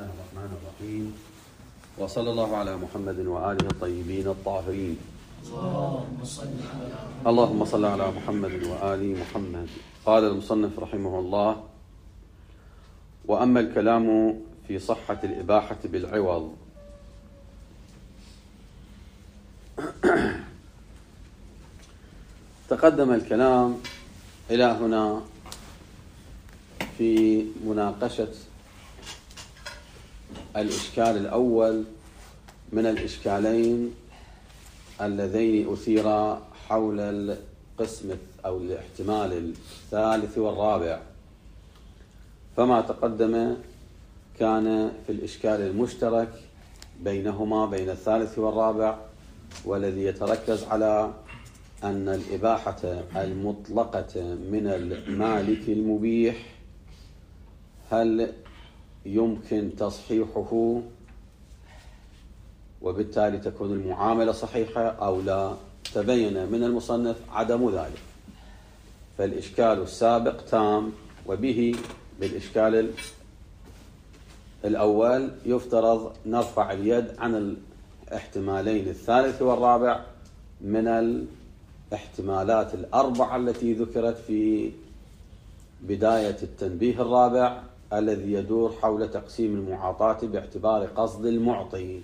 الله الرحمن الرحيم، وصلى الله على محمد وآله الطيبين الطاهرين. اللهم صل على محمد وآل محمد. قال المصنف رحمه الله: وأما الكلام في صحة الإباحة بالعوض. تقدم الكلام إلى هنا في مناقشة الإشكال الأول من الإشكالين اللذين أثيرا حول القسم أو الاحتمال الثالث والرابع. فما تقدم كان في الإشكال المشترك بينهما بين الثالث والرابع، والذي يتركز على أن الإباحة المطلقة من المالك المبيح هل يمكن تصحيحه وبالتالي تكون المعاملة صحيحة أو لا؟ تبين من المصنف عدم ذلك، فالإشكال السابق تام، وبه بالإشكال الأول يفترض نرفع اليد عن الاحتمالين الثالث والرابع من الاحتمالات الأربعة التي ذكرت في بداية التنبيه الرابع، الذي يدور حول تقسيم المعاطاة باعتبار قصد المعطي.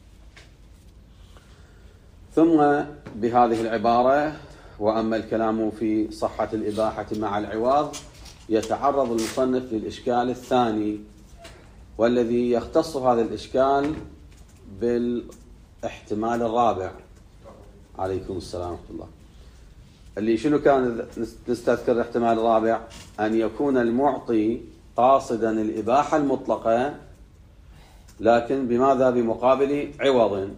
ثم بهذه العبارة: وأما الكلام في صحة الإباحة مع العوض، يتعرض المصنف للإشكال الثاني، والذي يختص هذا الإشكال بالاحتمال الرابع. عليكم السلام ورحمة الله. اللي شنو كان نستذكر الاحتمال الرابع؟ أن يكون المعطي قاصدا الإباحة المطلقة، لكن بماذا؟ بمقابل عوض،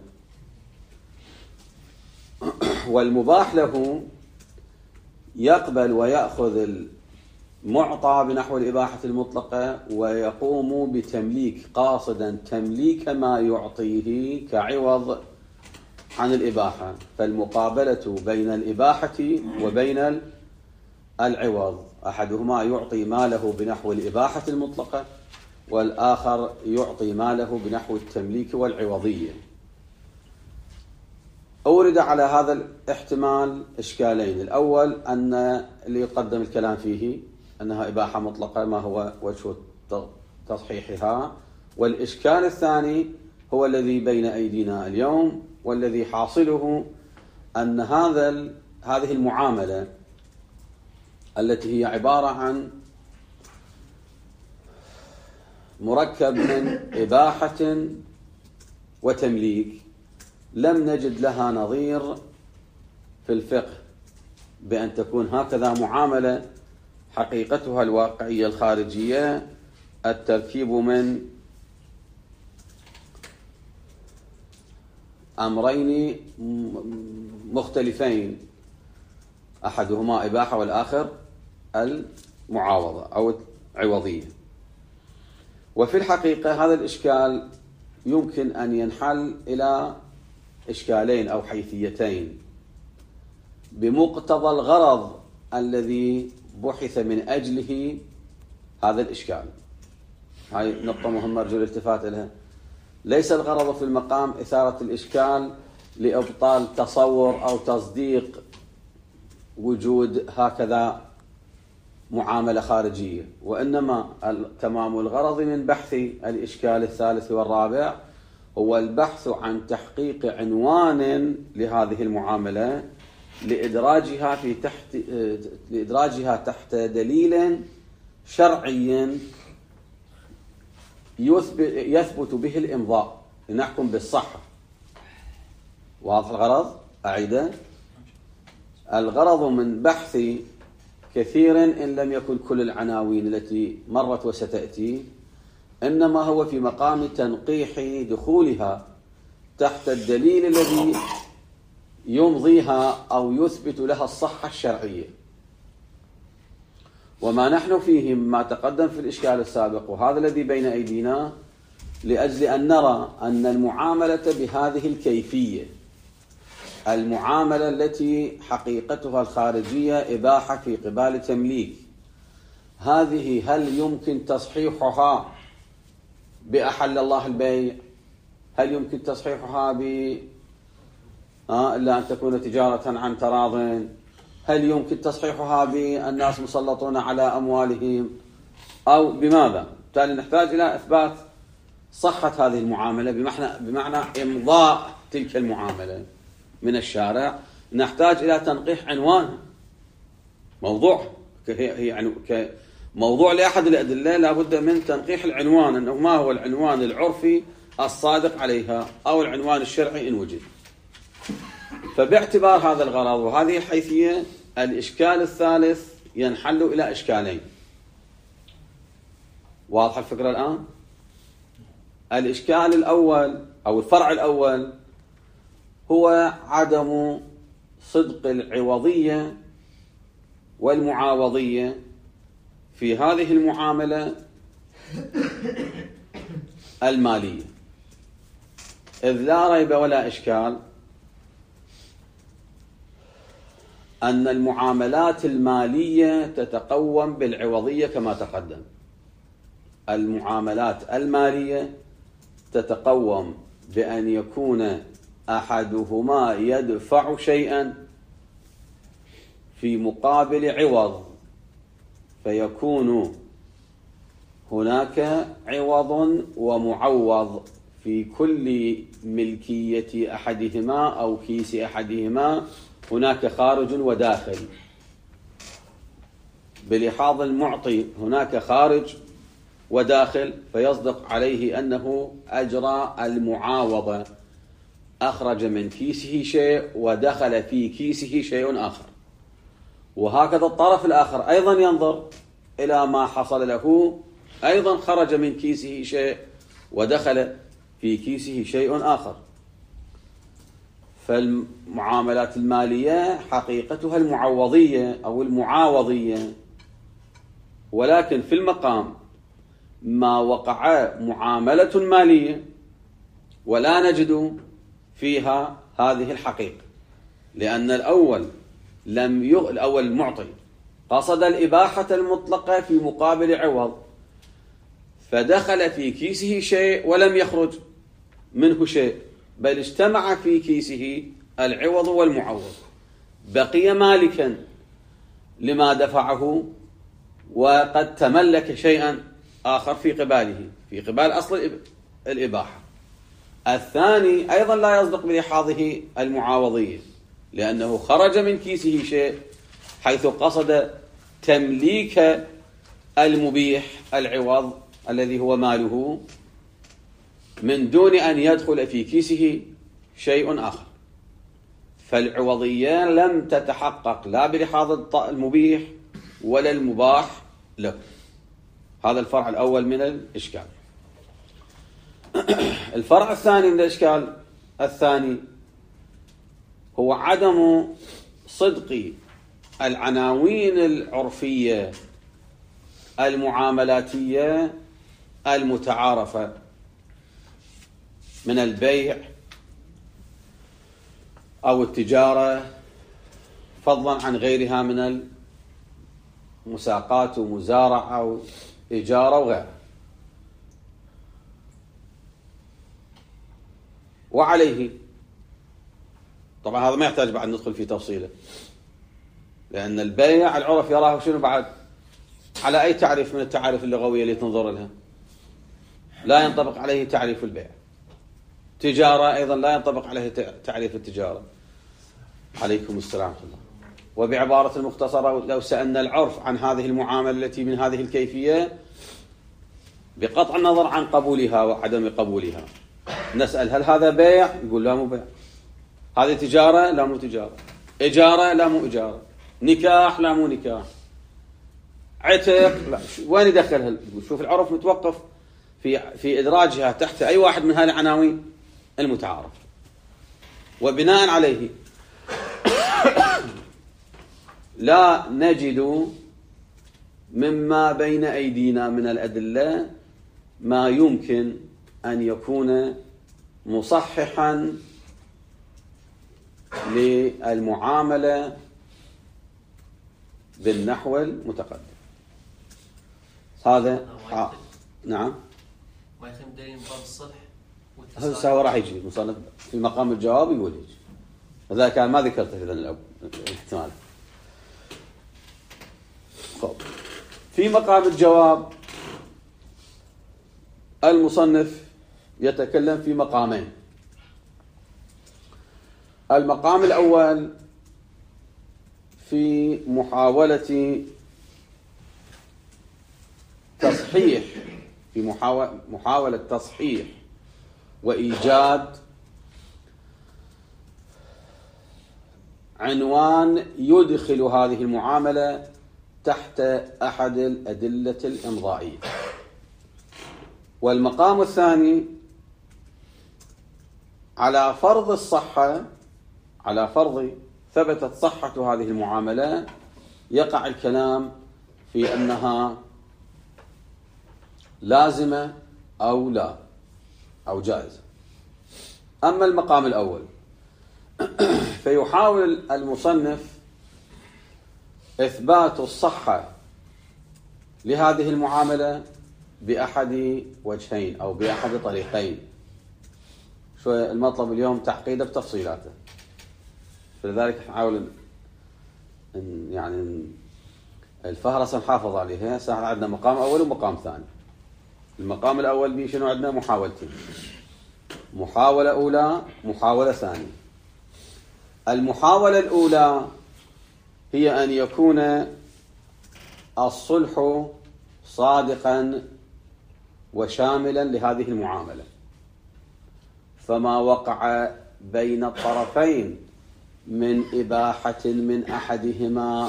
والمباح له يقبل ويأخذ المعطى بنحو الإباحة المطلقة ويقوم بتمليك، قاصدا تمليك ما يعطيه كعوض عن الإباحة. فالمقابلة بين الإباحة وبين العوض، أحدهما يعطي ماله بنحو الإباحة المطلقة، والآخر يعطي ماله بنحو التمليك والعوضية. أورد على هذا الاحتمال إشكالين: الأول أن اللي يقدم الكلام فيه أنها إباحة مطلقة، ما هو وجه تصحيحها؟ والإشكال الثاني هو الذي بين أيدينا اليوم، والذي حاصله أن هذه المعاملة التي هي عبارة عن مركب من إباحة وتمليك، لم نجد لها نظير في الفقه بأن تكون هكذا معاملة حقيقتها الواقعية الخارجية التركيب من أمرين مختلفين، أحدهما إباحة والآخر المعاوضة أو العوضية. وفي الحقيقة هذا الإشكال يمكن أن ينحل إلى إشكالين أو حيثيتين بمقتضى الغرض الذي بحث من أجله هذا الإشكال. هاي نقطة مهمة أرجو الالتفات لها. ليس الغرض في المقام إثارة الإشكال لإبطال تصور أو تصديق وجود هكذا معاملة خارجية، وإنما تمام الغرض من بحث الإشكال الثالث والرابع هو البحث عن تحقيق عنوان لهذه المعاملة لإدراجها تحت دليل شرعي يثبت به الإمضاء لنحكم بالصحة. واضح الغرض؟ أعيده: الغرض من بحث كثير إن لم يكن كل العناوين التي مرت وستأتي، إنما هو في مقام تنقيح دخولها تحت الدليل الذي يمضيها أو يثبت لها الصحة الشرعية. وما نحن فيه ما تقدم في الإشكال السابق، وهذا الذي بين أيدينا، لأجل أن نرى أن المعاملة بهذه الكيفية، المعاملة التي حقيقتها الخارجية إباحة في قبال تمليك، هذه هل يمكن تصحيحها بأحل الله البيع؟ هل يمكن تصحيحها إلا أن تكون تجارة عن تراض؟ هل يمكن تصحيحها بالناس مسلطون على أموالهم؟ أو بماذا؟ بالتالي نحتاج إلى إثبات صحة هذه المعاملة بمعنى إمضاء تلك المعاملة من الشارع. نحتاج إلى تنقيح عنوانها، موضوع موضوع لأحد الأدلة لابد من تنقيح العنوان، أنه ما هو العنوان العرفي الصادق عليها أو العنوان الشرعي إن وجد. فباعتبار هذا الغرض وهذه الحيثية، الإشكال الثالث ينحل إلى إشكالين. واضح الفكرة الآن؟ الإشكال الأول أو الفرع الأول هو عدم صدق العوضية والمعاوضية في هذه المعاملة المالية، إذ لا ريب ولا إشكال أن المعاملات المالية تتقوم بالعوضية كما تقدم. المعاملات المالية تتقوم بأن يكون أحدهما يدفع شيئا في مقابل عوض، فيكون هناك عوض ومعوض في كل ملكية أحدهما أو كيس أحدهما. هناك خارج وداخل. بلحاظ المعطي هناك خارج وداخل، فيصدق عليه أنه أجرى المعاوضة، أخرج من كيسه شيء ودخل في كيسه شيء آخر. وهكذا الطرف الآخر أيضا ينظر إلى ما حصل له، أيضا خرج من كيسه شيء ودخل في كيسه شيء آخر. فالمعاملات المالية حقيقتها المعوضية أو المعاوضية، ولكن في المقام ما وقع معاملة مالية ولا نجد فيها هذه الحقيقة، لأن الأول الأول المعطي قصد الإباحة المطلقة في مقابل عوض، فدخل في كيسه شيء ولم يخرج منه شيء، بل اجتمع في كيسه العوض والمعوض، بقي مالكا لما دفعه وقد تملك شيئا آخر في قباله، في قبال أصل الإباحة. الثاني أيضا لا يصدق بلحاظه المعاوضية، لأنه خرج من كيسه شيء حيث قصد تمليك المبيح العوض الذي هو ماله من دون أن يدخل في كيسه شيء آخر. فالعوضية لم تتحقق لا بلحاظ المبيح ولا المباح له. هذا الفرع الأول من الإشكال. الفرع الثاني من الإشكال الثاني هو عدم صدق العناوين العرفية المعاملاتية المتعارفة من البيع أو التجارة، فضلا عن غيرها من المساقات ومزارعة وإجارة وغيرها. وعليه طبعا هذا ما يحتاج بعد ندخل في تفصيله، لأن البيع العرف يراه شنو بعد على أي تعريف من التعاريف اللغوية اللي تنظر لها لا ينطبق عليه تعريف البيع. تجارة أيضا لا ينطبق عليه تعريف التجارة. عليكم السلام ورحمة الله. وبعبارة المختصرة، لو سألنا العرف عن هذه المعاملة التي من هذه الكيفية بقطع النظر عن قبولها وعدم قبولها، نسأل هل هذا بيع؟ يقول لا مو بيع. هذه تجارة؟ لا مو تجارة. إجارة؟ لا مو إجارة. نكاح؟ لا مو نكاح. عتق؟ لا. وين يدخلها؟ شوف العرف متوقف في إدراجها تحت أي واحد من هذه العناوين المتعارف، وبناء عليه لا نجد مما بين أيدينا من الأدلة ما يمكن أن يكون مصححا للمعاملة بالنحو المتقدم. هذا نعم ما يخدم دليل باب الصلح هذا هو راح يجي مصنف في مقام الجواب يقول هيك. هذا كان ما ذكرته إذا الاحتمال. في مقام الجواب المصنف يتكلم في مقامين. المقام الأول في محاولة تصحيح وإيجاد عنوان يدخل هذه المعاملة تحت أحد الأدلة الإمضائية. والمقام الثاني على فرض الصحة، على فرض ثبتت صحة هذه المعاملة، يقع الكلام في أنها لازمة أو لا أو جائزة. أما المقام الأول فيحاول المصنف إثبات الصحة لهذه المعاملة بأحد وجهين أو بأحد طريقين. شوية المطلب اليوم تعقيده بتفصيلاته، فلذلك نحاول يعني الفهرسة نحافظ عليها. هسه عندنا مقام أول ومقام ثاني. المقام الأول بيه شنو؟ عندنا محاولتين، محاولة أولى محاولة ثانية. المحاولة الأولى هي أن يكون الصلح صادقا وشاملا لهذه المعاملة، فما وقع بين الطرفين من إباحة من أحدهما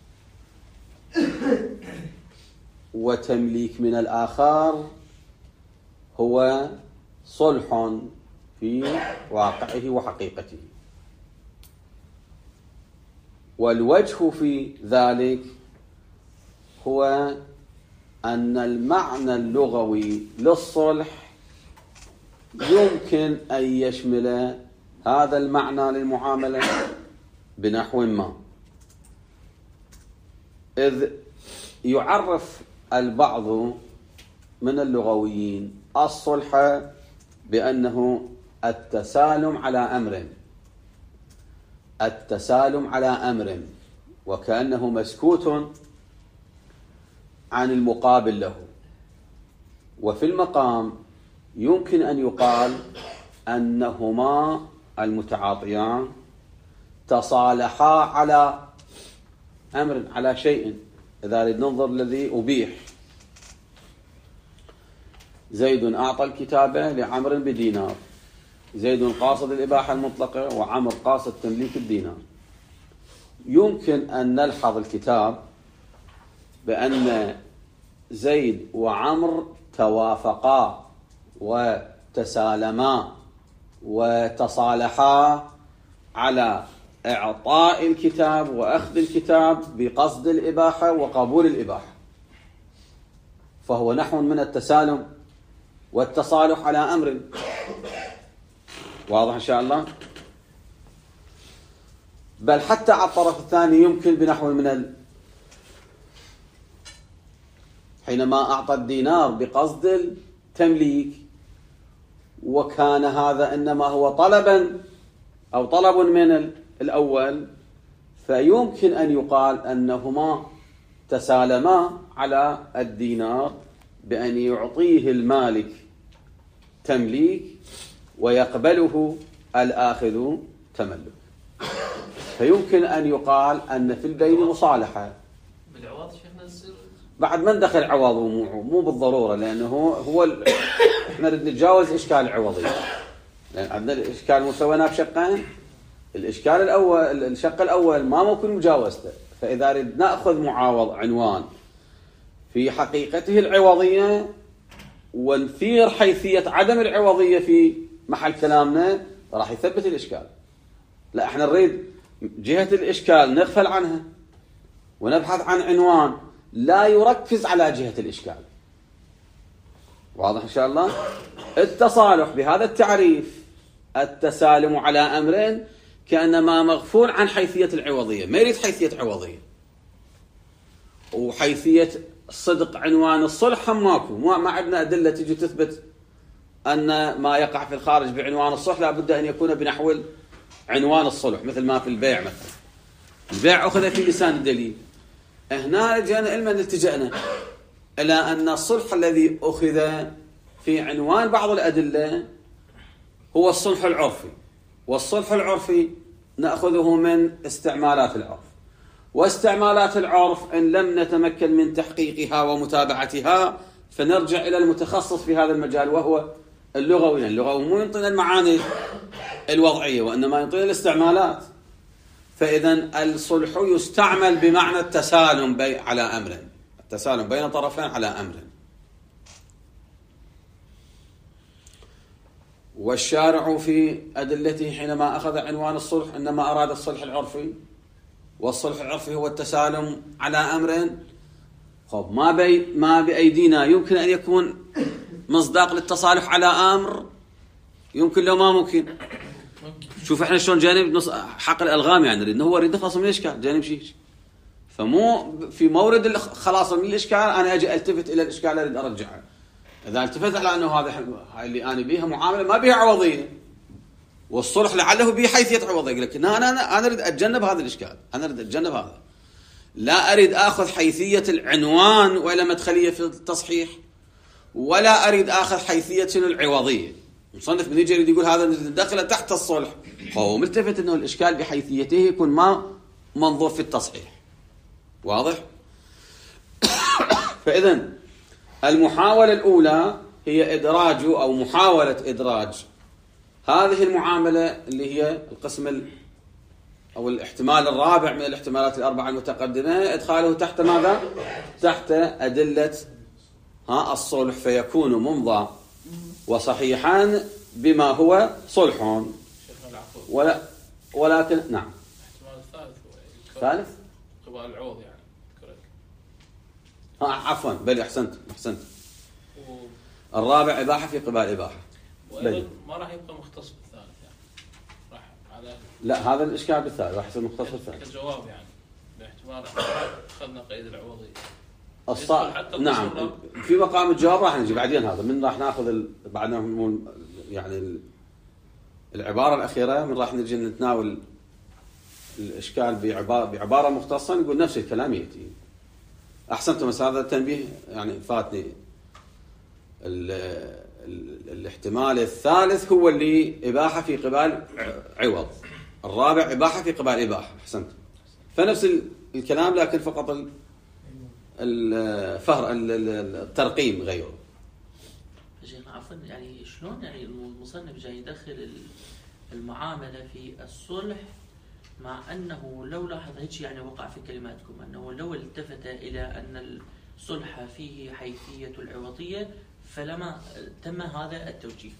وتمليك من الآخر هو صلح في واقعه وحقيقته. والوجه في ذلك هو أن المعنى اللغوي للصلح يمكن أن يشمل هذا المعنى للمعاملة بنحو ما، إذ يعرف البعض من اللغويين الصلح بأنه التسالم على أمر، التسالم على أمر، وكأنه مسكوت عن المقابل له. وفي المقام يمكن أن يقال أنهما المتعاطيان تصالحا على أمر، على شيء. إذا نريد ننظر الذي أبيح، زيد أعطى الكتابة لعمر بدينار، زيد قاصد الإباحة المطلقة وعمر قاصد تمليك الدينار. يمكن أن نلحظ الكتاب بأن زيد وعمر توافقا وتسالما وتصالحا على إعطاء الكتاب وأخذ الكتاب بقصد الإباحة وقبول الإباحة، فهو نحو من التسالم والتصالح على أمر. واضح إن شاء الله؟ بل حتى على الطرف الثاني يمكن بنحو من حينما أعطى الدينار بقصد التمليك، وكان هذا إنما هو طلبا أو طلب من الأول، فيمكن أن يقال أنهما تسالما على الدينار بأن يعطيه المالك تمليك ويقبله الآخذ تملك. فيمكن أن يقال أن في البين مصالحة. بالعوض شيخنا نصير بعد ما ندخل عوض مو بالضرورة، لأنه احنا نريد نتجاوز إشكال العوضية، لأن عندنا الإشكال مسويناه بشقين. الإشكال الأول، الشق الأول ما ممكن مجاوزته، فإذا نريد نأخذ معاوض عنوان في حقيقته العوضية ونثير حيثية عدم العوضية في محل كلامنا، راح يثبت الإشكال. لا، احنا نريد جهة الإشكال نغفل عنها ونبحث عن عنوان لا يركز على جهة الإشكال. واضح إن شاء الله؟ التصالح بهذا التعريف، التسالم على أمرين، كأنما مغفول عن حيثية العوضية، ما يريد حيثية عوضية. وحيثية صدق عنوان الصلح هم ماكو، ما عندنا أدلة تجي تثبت أن ما يقع في الخارج بعنوان الصلح لا بد أن يكون بنحو عنوان الصلح، مثل ما في البيع مثلا. البيع أخذ في لسان الدليل. هنا جاءنا علما التجأنا إلى أن الصلح الذي أخذ في عنوان بعض الأدلة هو الصلح العرفي، والصلح العرفي نأخذه من استعمالات العرف، واستعمالات العرف إن لم نتمكن من تحقيقها ومتابعتها فنرجع إلى المتخصص في هذا المجال وهو اللغوي. اللغوي مو ينطينا المعاني الوضعية وإنما ينطينا الاستعمالات. فإذا الصلح يستعمل بمعنى التسالم على أمر، التسالم بين طرفين على أمر. والشارع في أدلته حينما أخذ عنوان الصلح إنما أراد الصلح العرفي، والصلح العرفي هو التسالم على أمر. خب ما بأيدينا يمكن أن يكون مصداق للتصالح على أمر؟ يمكن لو ما ممكن. شوف احنا شلون جانب نص حق الألغام، يعني نريد هو يريد نخلص من الإشكال جانب شيء. فمو في مورد الخلاص من الإشكال أنا أجي ألتفت إلى الإشكال أريد أرجعه. إذا التفت على أنه هذا اللي أنا بيها معاملة ما بيها عوضية، والصلح لعله به حيثية عوضية، لكن أنا أريد أتجنب هذا الإشكال، أنا أريد أتجنب هذا. لا أريد أخذ حيثية العنوان ولا مدخلية في التصحيح، ولا أريد أخذ حيثية العوضية. مصنف من يجي يريد يقول هذا دخل تحت الصلح، هو ملتفت أنه الإشكال بحيثيته يكون ما منظور في التصحيح. واضح؟ فإذا المحاولة الأولى هي إدراج أو محاولة إدراج هذه المعاملة اللي هي القسم أو الاحتمال الرابع من الاحتمالات الأربعة المتقدمة، إدخاله تحت ماذا؟ تحت أدلة الصلح، فيكون ممضى وصحيحا بما هو صلح. ولكن نعم. الاحتمال الثالث قبال العوض يعني. عفوا بل أحسنت. الرابع إباحة في قبال إباحة. ما راح يبقى مختص بالثالث يعني. راح على لا هذا الإشكال بالثالث راح يصير مختص بالثالث. كجواب يعني باحتمال أخذنا قيد العوضية. نعم في مقام الجواب راح نجي بعدين، هذا من راح ناخذ بعدنا يعني العبارة الأخيرة من راح نجي نتناول الإشكال بعبارة مختصة نقول نفس الكلام يأتي. أحسنتم، بس هذا التنبيه يعني فاتني. الاحتمال الثالث هو اللي إباحة في قبال عوض، الرابع إباحة في قبال إباحة. أحسنتم، فنفس الكلام لكن فقط الترقيم غيره. شيخ عفوا يعني شلون يعني المصنف جاي يدخل المعاملة في الصلح مع أنه لو لاحظ هيك يعني وقع في كلماتكم أنه لو التفت إلى أن الصلح فيه حيثية العوضية فلما تم هذا التوجيه.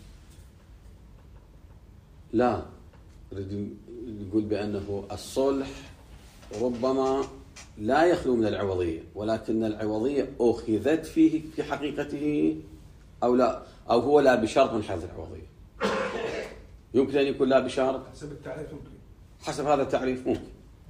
لا نريد نقول بأنه الصلح ربما لا يخلو من العوضية، ولكن العوضية أخذت فيه في حقيقته أو لا، أو هو لا بشرط من حيث العوضية. يمكن أن يكون لا بشرط حسب التعريف، ممكن حسب هذا التعريف ممكن.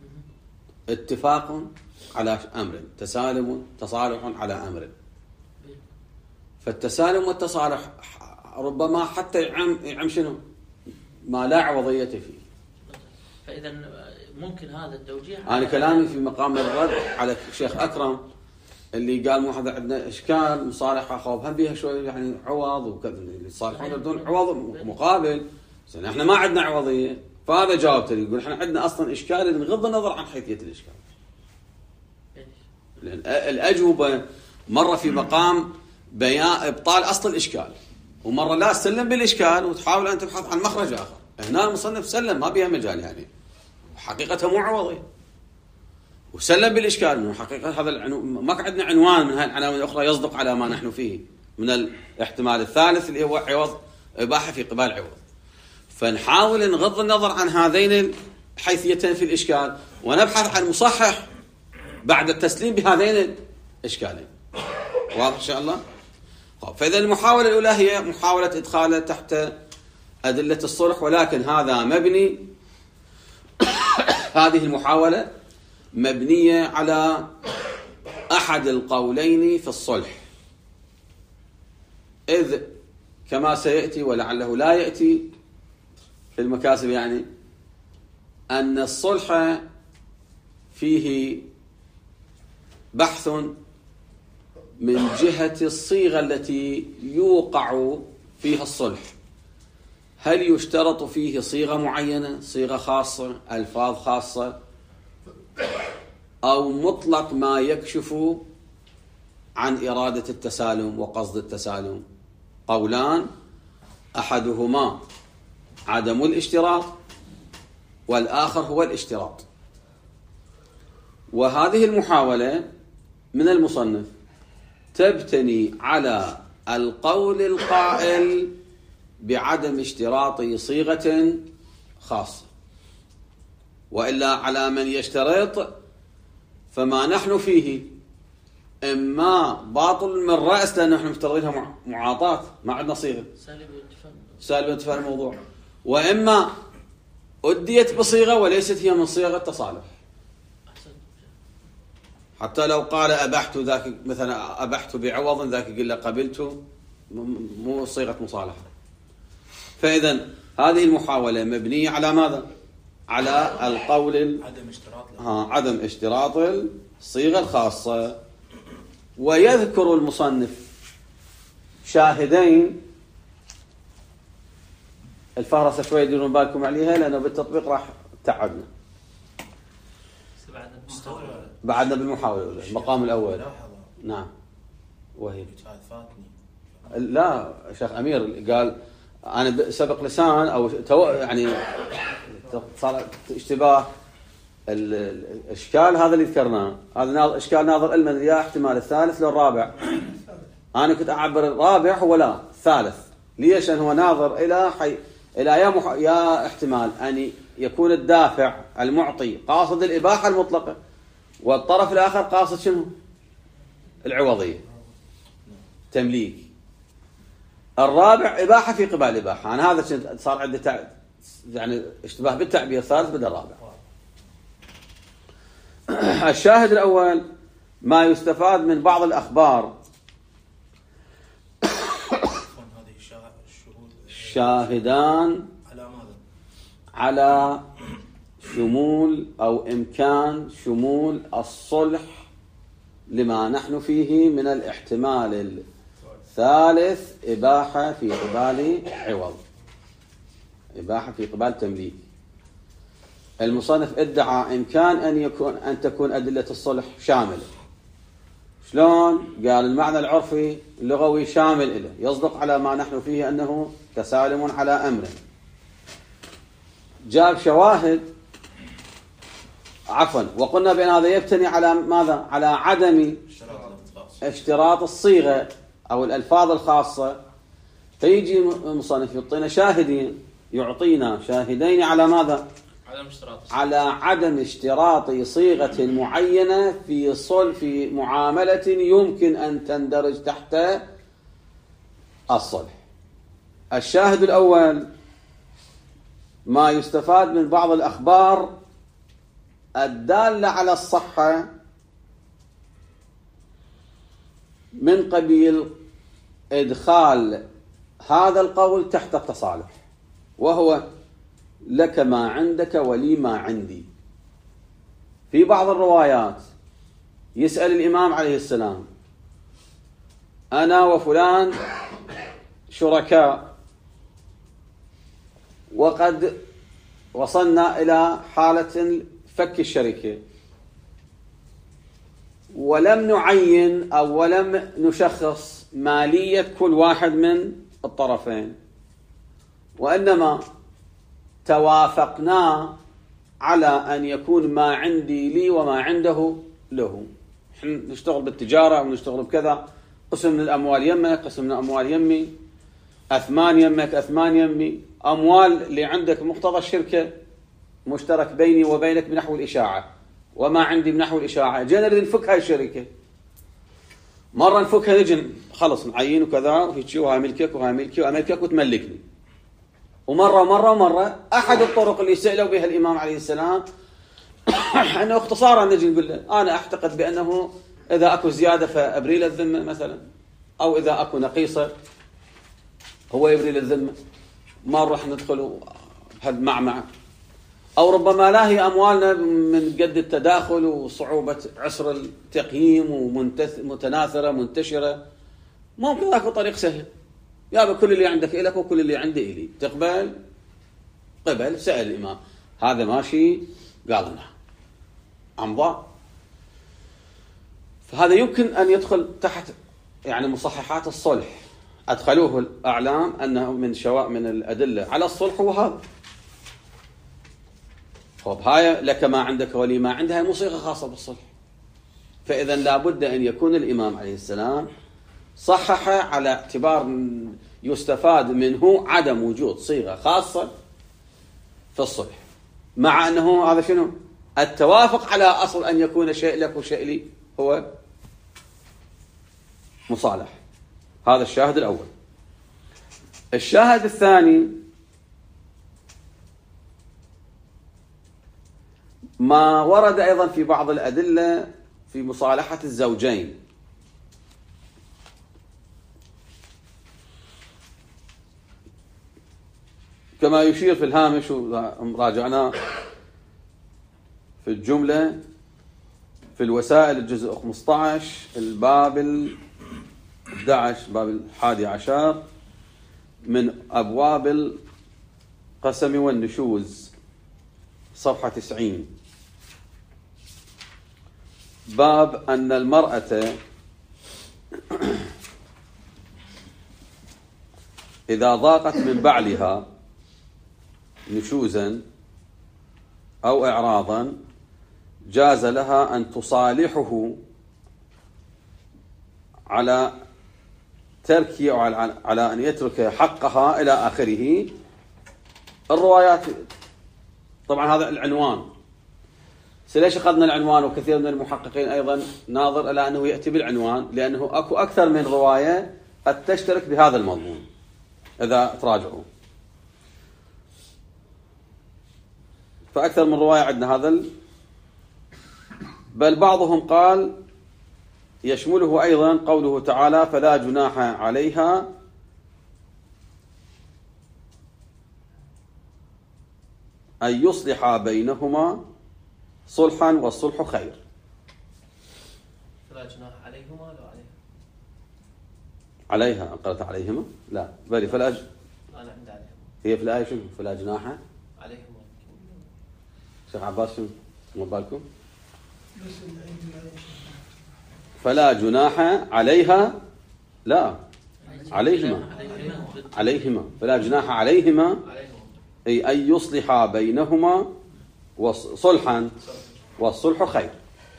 اتفاق على أمر، تسالم تصالح على أمر. فالتسالم والتصالح ربما حتى يعم شنو ما لا عوضية فيه. فإذا ممكن هذا التوجيه. أنا كلامي في مقام الرد على الشيخ أكرم اللي قال مو هذا عندنا إشكال مصالحة خوف هم بيها شوي يعني عوض وكذا، اللي يصالحون بدون عوض مقابل. زين احنا ما عندنا عوضية، فهذا جاوبته يقول احنا عندنا أصلا إشكال نغض النظر عن حيثية الإشكال. لأن الأجوبة مرة في مقام بيان إبطال أصل الإشكال، ومرة لا تسلم بالإشكال وتحاول أن تبحث عن مخرج آخر. هنا المصنف سلم ما بيها مجال يعني حقيقتها مو عوضية، وسلم بالإشكال إنه حقيقة هذا ما عندنا عنوان من هالعناوين الأخرى يصدق على ما نحن فيه من الاحتمال الثالث اللي هو عوض إباحة في قبال عوض. فنحاول نغض النظر عن هذين الحيثيتين في الإشكال ونبحث عن مصحح بعد التسليم بهذين الإشكالين. واضح إن شاء الله؟ فإذا المحاولة الأولى هي محاولة إدخاله تحت أدلة الصلح، ولكن هذا مبني هذه المحاولة مبنية على أحد القولين في الصلح، إذ كما سيأتي ولعله لا يأتي في المكاسب، يعني أن الصلح فيه بحث من جهة الصيغة التي يوقع فيها الصلح. هل يشترط فيه صيغة معينة، صيغة خاصة، ألفاظ خاصة، أو مطلق ما يكشف عن إرادة التسالم وقصد التسالم؟ قولان، أحدهما عدم الاشتراط والآخر هو الاشتراط. وهذه المحاولة من المصنف تبتني على القول القائل بعدم اشتراط صيغة خاصة، وإلا على من يشترط فما نحن فيه إما باطل من رأس، لأنه نحن مفترضينها معاطاة، ما عندنا صيغة، سالب انتفاع الموضوع، وإما أديت بصيغة وليست هي من صيغ التصالح. حتى لو قال أبحت ذاك مثلا، أبحت بعوض، ذاك يقول له قبلت، مو صيغة مصالحة. فإذا هذه المحاولة مبنية على ماذا؟ على القول عدم اشتراط الصيغة الخاصة. ويذكر المصنف شاهدين، الفهرسة شوي يديرون بالكم عليها لأنه بالتطبيق راح تعبنا. بعدنا بالمحاولة الأولى، المقام الأول. نعم. وهي لا شيخ أمير قال أنا سبق لسان أو يعني صار اشتباه. الإشكال هذا اللي ذكرناه، هذا إشكال ناظر علما يا احتمال الثالث للرابع. أنا كنت أعبر الرابع هو لا الثالث. ليش؟ هو ناظر إلى يا احتمال أن يكون الدافع المعطي قاصد الإباحة المطلقة، والطرف الآخر قاصد شنو؟ العوضية، تمليك. الرابع إباحة في قبال إباحة. أنا هذا صار عندي يعني اشتباه بالتعبير الثالث بدل الرابع. الشاهد الأول ما يستفاد من بعض الأخبار. شاهدان على شمول أو إمكان شمول الصلح لما نحن فيه من الاحتمال الثالث، إباحة في قبال عوض، إباحة في قبال تمليك. المصنف ادعى إمكان أن تكون أدلة الصلح شاملة. شلون؟ قال المعنى العرفي اللغوي شامل إله، يصدق على ما نحن فيه أنه تسالم على أمر. جاب شواهد، وقلنا بأن هذا يبتني على ماذا؟ على عدم اشتراط الصيغة أو الألفاظ الخاصة. فيجي المصنف يعطينا شاهدين على ماذا؟ على عدم اشتراط صيغة معينة في معاملة يمكن أن تندرج تحت الصلح. الشاهد الأول ما يستفاد من بعض الأخبار الدالة على الصحة من قبيل إدخال هذا القول تحت التصالح، وهو لك ما عندك ولي ما عندي. في بعض الروايات يسأل الإمام عليه السلام: أنا وفلان شركاء وقد وصلنا إلى حالة فك الشركة، ولم نعين أو ولم نشخص مالية كل واحد من الطرفين، وإنما توافقنا على أن يكون ما عندي لي وما عنده له. نشتغل بالتجارة أو نشتغل بكذا، قسم من الأموال يمك، قسم من الأموال يمي، أثمان يمك، أثمان يمي. أموال اللي عندك مقتضى الشركة مشترك بيني وبينك بنحو الإشاعة، وما عندي بنحو الإشاعة. جينا نريد نفك هاي الشركة، مرة نفكها نجي خلص نعين وكذا وهيك، وهاي ملكك وهاي ملكي وملكك وتملكني. ومرة أحد الطرق اللي سألوا بها الإمام عليه السلام أنه اختصارا نجي نقول له: أنا أعتقد بأنه إذا أكو زيادة فأبريل الذمة مثلا، أو إذا أكو نقيصة هو يبري للذمة، ما نروح ندخل بهالمعمعة. أو ربما لا هي أموالنا من قد التداخل وصعوبة عسر التقييم ومتناثرة منتشرة، ممكن ذاك طريق سهل، يا كل اللي عندك إلك وكل اللي عندي إلي، تقبل؟ قبل. سأل الإمام هذا ماشي؟ قال نعم. أمضى. فهذا يمكن أن يدخل تحت يعني مصححات الصلح، أدخلوه الأعلام أنه من الأدلة على الصلح. هو هذا خب هاي لك ما عندك ولي ما عندها موسيقى خاصة بالصلح. فإذا لابد أن يكون الإمام عليه السلام صحح على اعتبار يستفاد منه عدم وجود صيغة خاصة في الصلح، مع أنه هذا شنو؟ التوافق على أصل أن يكون شيء لك وشيء لي هو مصالح. هذا الشاهد الأول. الشاهد الثاني ما ورد أيضا في بعض الأدلة في مصالحة الزوجين. كما يشير في الهامش وراجعنا في الجملة في الوسائل الجزء 15 الباب 11 باب 11 من أبواب القسم والنشوز صفحة 90، باب أن المرأة إذا ضاقت من بعلها نشوزا أو إعراضا جاز لها أن تصالحه على ترك أو على أن يترك حقها إلى آخره. الروايات طبعا هذا العنوان. ليش أخذنا العنوان؟ وكثير من المحققين أيضا ناظر إلى أنه يأتي بالعنوان، لأنه أكو أكثر من رواية قد تشترك بهذا المضمون إذا تراجعوا. فأكثر من رواية عندنا هذا بل بعضهم قال يشمله أيضا قوله تعالى فلا جناح عليها أن يصلح بينهما صلحا والصلح خير. فلا جناح عليهما ولا عليها قالت عليهما؟ لا بل فلا أنا عند عليهما. هي في الآية شنو؟ فلا جناح عليهما. شيخ عباس شنو بالكم؟ فلا جناح عليها لا عليهما فلا جناح عليهما أي أن يصلح بينهما صلحا والصلح خير.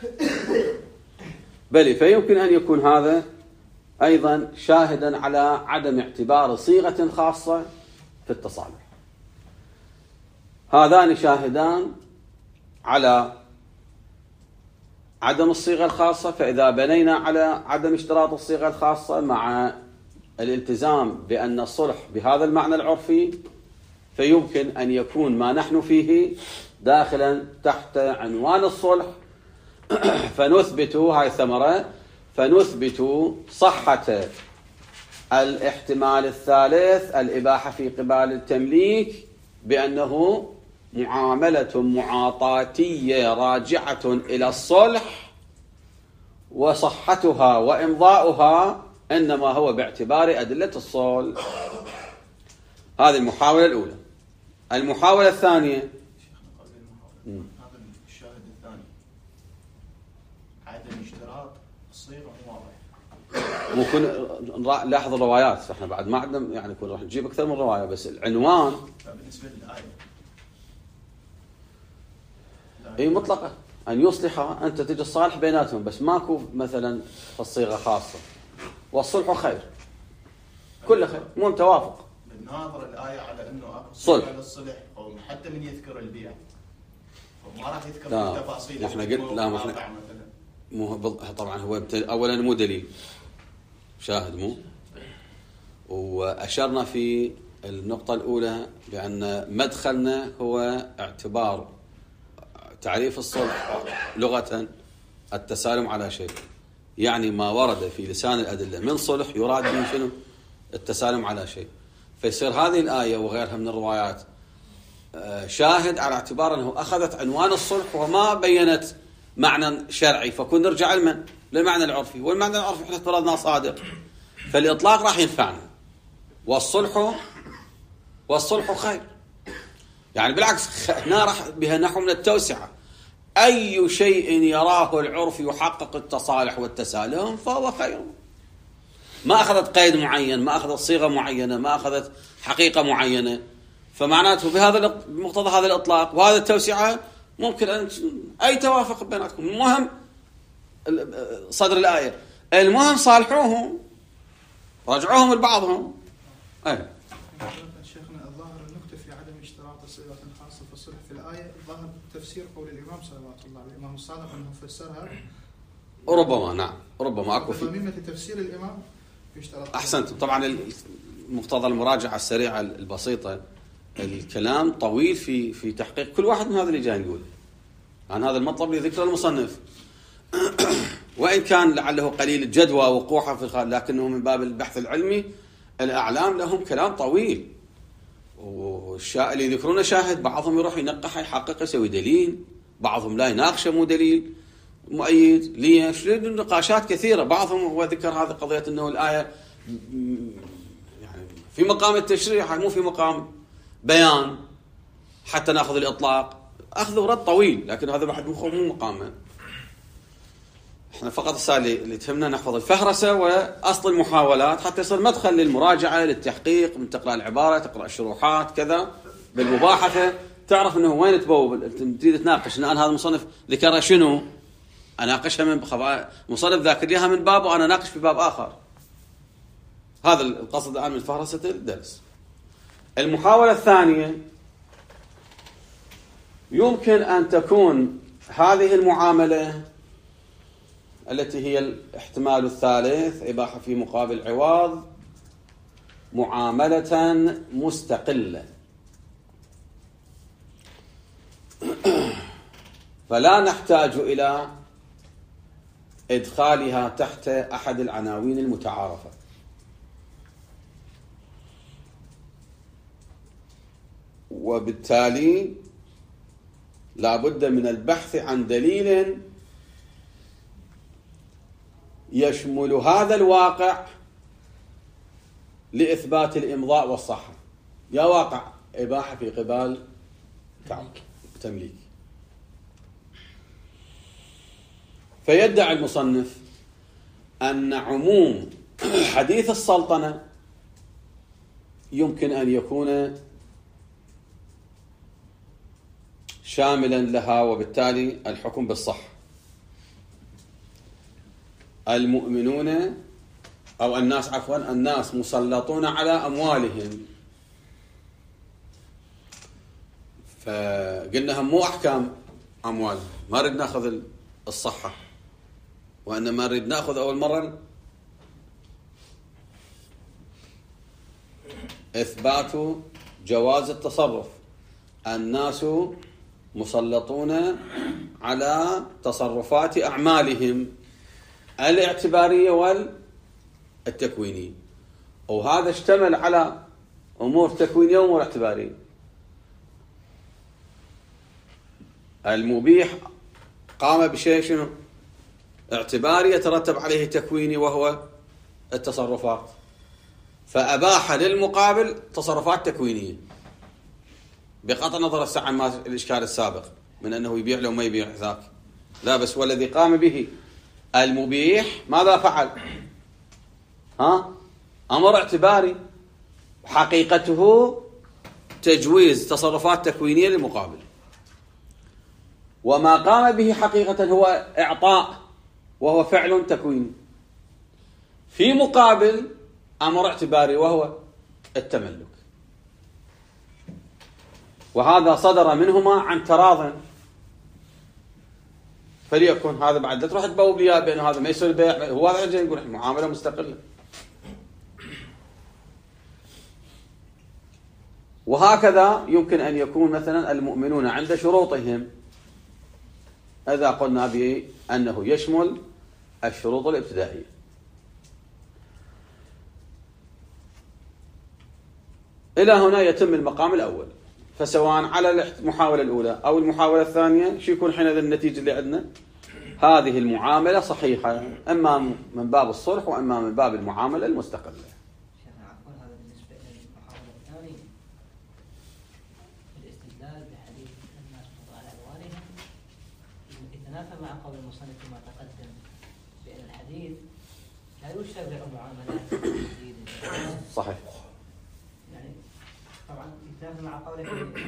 بل فيمكن أن يكون هذا أيضا شاهدا على عدم اعتبار صيغة خاصة في التصالح. هذان شاهدان على عدم الصيغة الخاصة. فإذا بنينا على عدم اشتراط الصيغة الخاصة مع الالتزام بأن الصلح بهذا المعنى العرفي، فيمكن أن يكون ما نحن فيه داخلا تحت عنوان الصلح. فنثبت هاي ثمرة، فنثبت صحة الاحتمال الثالث الإباحة في قبال التمليك بأنه معاملة معاطاتية راجعة إلى الصلح، وصحتها وإمضاؤها إنما هو باعتبار أدلة الصلح. هذه المحاولة الأولى. المحاولة الثانية هذا الشاهد الثاني عدم اشتراط الصيغة واضح. ممكن نلاحظ الروايات، احنا بعد ما عندنا يعني نكون راح نجيب أكثر من رواية، بس العنوان بالنسبة للآية اي مطلقة أن يصلح، أنت تجي الصالح بيناتهم، بس ماكو مثلا الصيغة خاصة والصلح خير، كل خير، مو توافق. بالناظر الآية على أنه أكو صلح للصلح أو حتى من يذكر البيع وما راح يذكر لا. التفاصيل. احنا قلت لا، ما احنا طبعا هو أولا مو دليل شاهد مو، وأشرنا في النقطة الأولى بأن مدخلنا هو اعتبار تعريف الصلح لغة التسالم على شيء، يعني ما ورد في لسان الأدلة من صلح يراد به شنو؟ التسالم على شيء. فيصير هذه الآية وغيرها من الروايات شاهد على اعتبار أنه أخذت عنوان الصلح وما بينت معنى شرعي، فكون نرجع لمن؟ للمعنى العرفي، والمعنى العرفي احنا افترضنا صادق، فالإطلاق راح ينفعنا، والصلح خير. يعني بالعكس هنا راح بها نحو من التوسعة، أي شيء يراه العرف يحقق التصالح والتسالم فهو خير. ما أخذت قيد معين، ما أخذت صيغة معينة، ما أخذت حقيقة معينة، فمعناته بهذا بمقتضى هذا الإطلاق وهذا التوسعة ممكن أن أي توافق بيناتكم. المهم صدر الآية، المهم صالحوهم، رجعوهم لبعضهم. شيخنا الظاهر النكتة في عدم اشتراط صيغة خاصة في الصلح في الآية، ظاهر تفسير قول الإمام صلوات الله عليه الإمام الصادق أنه فسرها ربما، نعم ربما أكو في ضميمة تفسير الإمام يشترط. أحسنتم. طبعا مقتضى المراجعة السريعة البسيطة، الكلام طويل في تحقيق كل واحد من هذا اللي جاي نقوله عن هذا المطلب لذكر المصنف وإن كان لعله قليل الجدوى وقوعها في الخارج، لكنه من باب البحث العلمي الأعلام لهم كلام طويل، واللي يذكرون شاهد بعضهم يروح ينقح يحقق يسوي دليل، بعضهم لا يناقشه مو دليل مؤيد. ليش؟ نقاشات كثيرة. بعضهم هو ذكر هذه قضية أنه الآية يعني في مقام التشريع مو في مقام بيان حتى نأخذ الإطلاق، أخذ ورد طويل، لكن هذا بعد مو مقامه. احنا فقط اللي تهمنا نحفظ الفهرسة وأصل المحاولات حتى يصير مدخل للمراجعة للتحقيق، من تقرأ العبارة تقرأ الشروحات كذا بالمباحثة تعرف أنه وين تبوب. تريد تناقش أن هذا المصنف ذكرها شنو، أناقشها من مصنف ذاكر لها من باب وأنا ناقش في باب آخر. هذا القصد الآن من فهرسة الدرس. المحاولة الثانية، يمكن أن تكون هذه المعاملة التي هي الاحتمال الثالث، إباحة في مقابل عوض، معاملة مستقلة، فلا نحتاج إلى إدخالها تحت أحد العناوين المتعارفة. وبالتالي لا بد من البحث عن دليل يشمل هذا الواقع لإثبات الإمضاء والصحة. يا واقع إباحة في قبال تمليك. فيدعي المصنف أن عموم حديث السلطنة يمكن أن يكون شاملا لها، وبالتالي الحكم بالصحة. المؤمنون أو الناس مسلطون على أموالهم، فقلنا هم مو أحكام أموالهم، ما نريد ناخذ الصحة، وإنما نريد ناخذ أول مرة إثبات جواز التصرف. الناس مسلطون على تصرفات أعمالهم الاعتبارية والتكوينية، وهذا اشتمل على أمور تكوينية وأمور اعتبارية. المبيح قام بشيء شنو؟ اعتباري يترتب عليه تكويني وهو التصرفات، فأباح للمقابل تصرفات تكوينية بقطع نظر عن الإشكال السابق من أنه يبيع له ما يبيع ذاك، لا بس والذي قام به المبيح ماذا فعل؟ أمر اعتباري حقيقته تجويز تصرفات تكوينية للمقابل، وما قام به حقيقة هو إعطاء وهو فعل تكويني في مقابل أمر اعتباري وهو التملك، وهذا صدر منهما عن تراض. فليكن هذا بعد لا تروح تبوب لي بأنه هذا ما يصير بيع، هو هذا جاي نقول معاملة مستقلة. وهكذا يمكن أن يكون مثلا المؤمنون عند شروطهم، إذا قلنا به أنه يشمل الشروط الابتدائية. إلى هنا يتم المقام الأول. فسواء على المحاولة الأولى أو المحاولة الثانية شو يكون حينئذ النتيجة اللي عندنا؟ هذه المعاملة صحيحة، إما من باب الصلح وإما من باب المعاملة المستقلة. شيخنا عفوا، هذا بالنسبة للمحاولة الثانية الاستدلال بحديث الناس تضع على أعوانهم يتنافى مع قول المصنف فيما تقدم بأن الحديث لا يشرع معاملات جديدة. صحيح. يعني طبعا يتنافى مع قوله في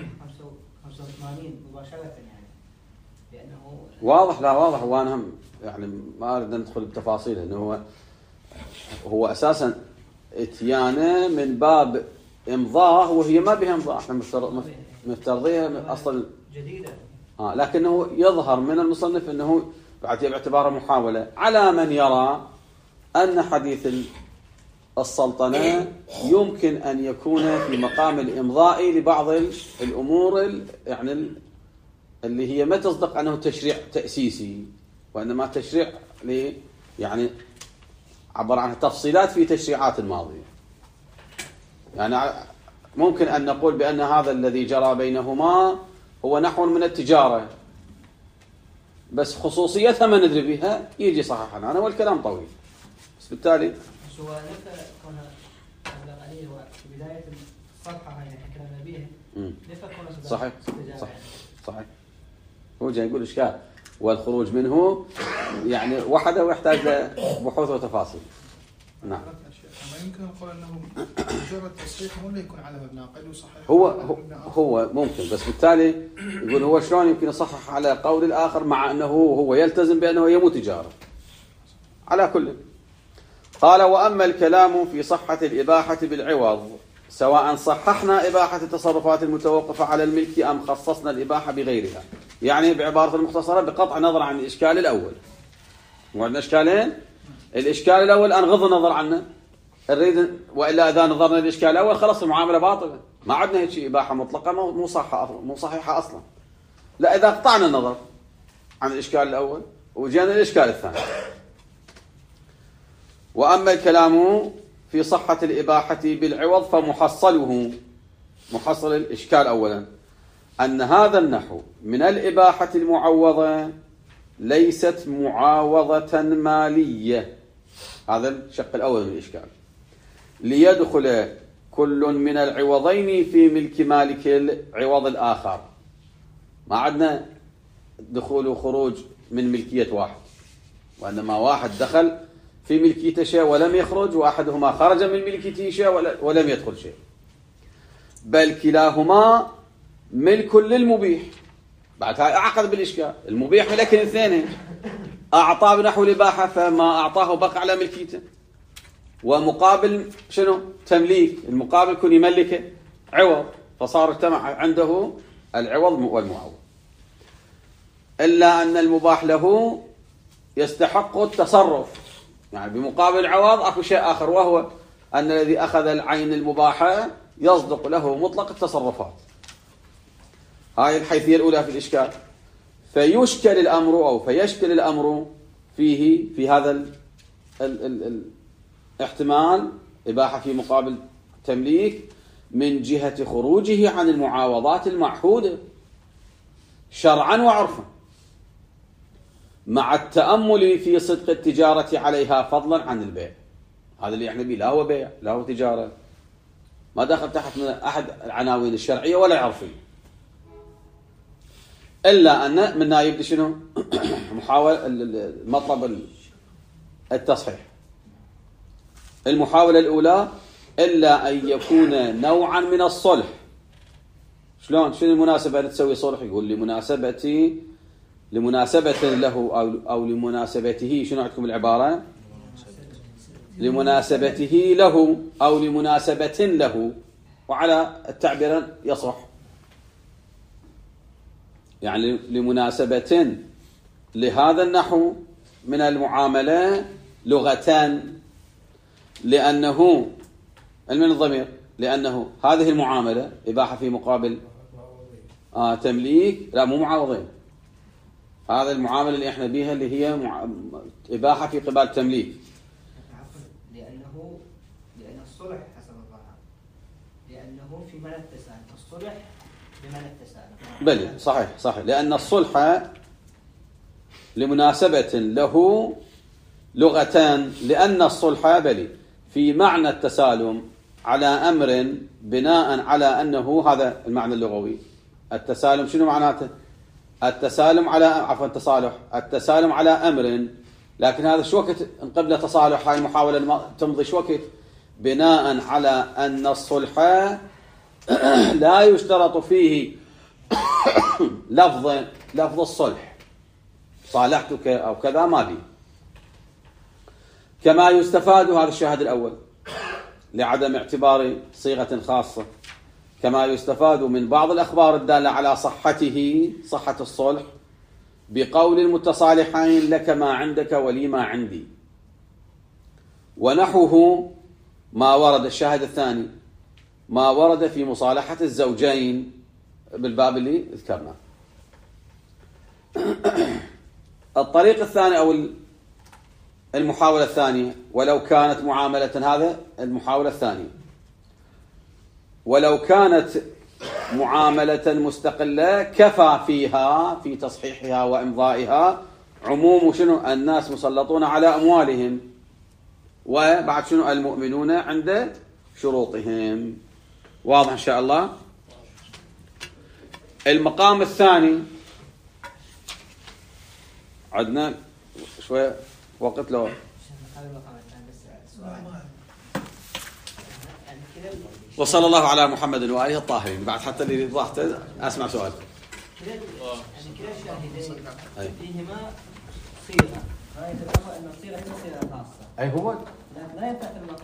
85 مباشرة، يعني لأنه واضح، لا واضح، وأنا هم يعني ما أريد ندخل بتفاصيل، إنه هو أساسا اتيانه من باب إمضاء وهي ما بها إمضاء، احنا مفترضيها أصلا جديدة. لكنه يظهر من المصنف أنه باعتباره محاولة على من يرى أن حديث السلطنة يمكن أن يكون في مقام الإمضاء لبعض الأمور يعني اللي هي ما تصدق أنه تشريع تأسيسي، وإنما تشريع يعني عبر عن تفصيلات في تشريعات الماضية. يعني ممكن أن نقول بأن هذا الذي جرى بينهما هو نحو من التجارة، بس خصوصيتها ما ندري بها، يجي صححا أنا والكلام طويل. بس بالتالي هو نفى كونها مبلغ عليه وفي بداية الصفحة هاي اللي حكينا بيها نفى كونها صحيح صحيح. هو جاي يقول إشكال والخروج منه يعني وحده ويحتاج لبحوث وتفاصيل. نعم. ما يمكن نقول أنه مجرد تصحيح ولا يكون على مبنى قد يصحح. هو ممكن، بس بالتالي يقول هو شلون يمكن يصحح على قول الآخر مع أنه هو يلتزم بأنه هي مو تجارة. على كل قال وأما الكلام في صحة الإباحة بالعوض سواء صححنا إباحة التصرفات المتوقفة على الملك أم خصصنا الإباحة بغيرها، يعني بعبارة المختصرة بقطع نظر عن الإشكال الأول. وعندنا إشكالين، الإشكال الأول أنغض النظر عنه نريد، وإلا إذا نظرنا للإشكال الأول خلص المعاملة باطلة، ما عندنا هيك إباحة مطلقة مو صحيحة أصلا. لا، إذا قطعنا النظر عن الإشكال الأول وجينا للإشكال الثاني. وأما الكلام في صحة الإباحة بالعوض فمحصل الإشكال أولا أن هذا النحو من الإباحة المعوضة ليست معاوضة مالية، هذا الشق الأول من الإشكال، ليدخل كل من العوضين في ملك مالك العوض الآخر. ما عندنا دخول وخروج من ملكية واحد، وإنما واحد دخل في ملكيته شيء ولم يخرج، وأحدهما خرج من ملكيته شيء ولم يدخل شيء، بل كلاهما ملك للمبيح. بعد هاي أعقد بالإشكال، المبيح ملك الاثنين، أعطاه بنحو الإباحة فما أعطاه بقى على ملكيته، ومقابل شنو؟ تمليك، المقابل يكون يملكه عوض، فصار اجتمع عنده العوض والمعوض. إلا أن المباح له يستحق التصرف، يعني بمقابل العوض أكو شيء آخر، وهو أن الذي أخذ العين المباحة يصدق له مطلق التصرفات. هاي الحيثية الأولى في الإشكال. فيشكل الأمر فيه في هذا الاحتمال إباحة في مقابل تمليك من جهة خروجه عن المعاوضات المعهودة شرعا وعرفا، مع التأمل في صدق التجارة عليها فضلا عن البيع. هذا اللي احنا به، لا هو بيع لا هو تجارة، ما دخل تحت من أحد العناوين الشرعية ولا العرفية، إلا أن منها يبدأ شنو؟ محاولة المطلب التصحيح. المحاولة الأولى إلا أن يكون نوعا من الصلح. شلون؟ شنو المناسبة اللي تسوي صلح؟ يقول لمناسبة له أو لمناسبته. شنو عندكم العبارة؟ لمناسبته له أو لمناسبة له، وعلى التعبير يصح، يعني لمناسبة لهذا النحو من المعاملة لغة، لأنه من الضمير، لأنه هذه المعاملة إباحة في مقابل تمليك، لا مو معاوضين، هذا المعاملة اللي احنا بيها اللي هي إباحة في قبال تمليك، لأن الصلح حسب الظاهر لأنه بمعنى التسالم، الصلح بمعنى التسالم. بلي صحيح، لأن الصلح لمناسبة له لغتان، لأن الصلح بلي في معنى التسالم على أمر بناء على أنه هذا المعنى اللغوي. التسالم شنو معناته؟ التسالم على تصالح، التسالم على أمر، لكن هذا شو وقت قبل تصالح؟ هاي المحاولة تمضي شو وقت؟ بناء على أن الصلح لا يشترط فيه لفظ الصلح، صالحتك أو كذا ما بي. كما يستفاد هذا الشاهد الأول لعدم اعتبار صيغة خاصة، كما يستفاد من بعض الأخبار الدالة على صحة الصلح بقول المتصالحين لك ما عندك ولي ما عندي، ونحوه ما ورد. الشاهد الثاني ما ورد في مصالحة الزوجين بالباب اللي ذكرنا. الطريق الثاني أو المحاولة الثانية، ولو كانت معاملة، هذا المحاولة الثانية، ولو كانت معاملة مستقلة كفى فيها في تصحيحها وإمضائها عموم شنو؟ الناس مسلطون على أموالهم، وبعد شنو؟ المؤمنون عند شروطهم. واضح إن شاء الله. المقام الثاني عندنا شوية وقت لو وصلى الله على محمد وآله الطاهرين. بعد حتى اللي ضحته أسمع سؤال. يعني كلا الشاهدين فيهما صيغة، لا يتبقى أن الصيغة هي صيغة خاصة. أي هو لا ينفع في المقام.